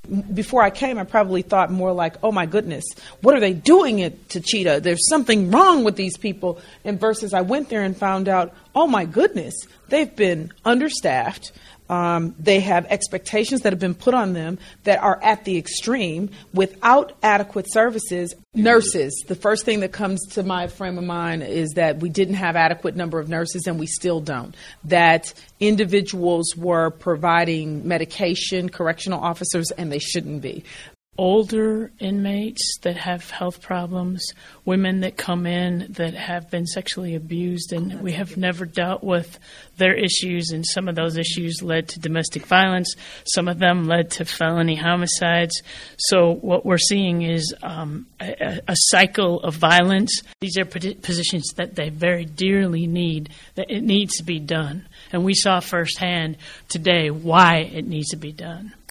Before I came, I probably thought more like, oh my goodness, what are they doing to Cheetah? There's something wrong with these people. And versus I went there and found out, oh my goodness, they've been understaffed. They have expectations that have been put on them that are at the extreme without adequate services. Nurses, the first thing that comes to my frame of mind is that we didn't have adequate number of nurses, and we still don't. That individuals were providing medication, correctional officers, and they shouldn't be. Older inmates that have health problems, women that come in that have been sexually abused, and we have never dealt with their issues, and some of those issues led to domestic violence. Some of them led to felony homicides. So what we're seeing is a cycle of violence. These are positions that they very dearly need, that it needs to be done. And we saw firsthand today why it needs to be done.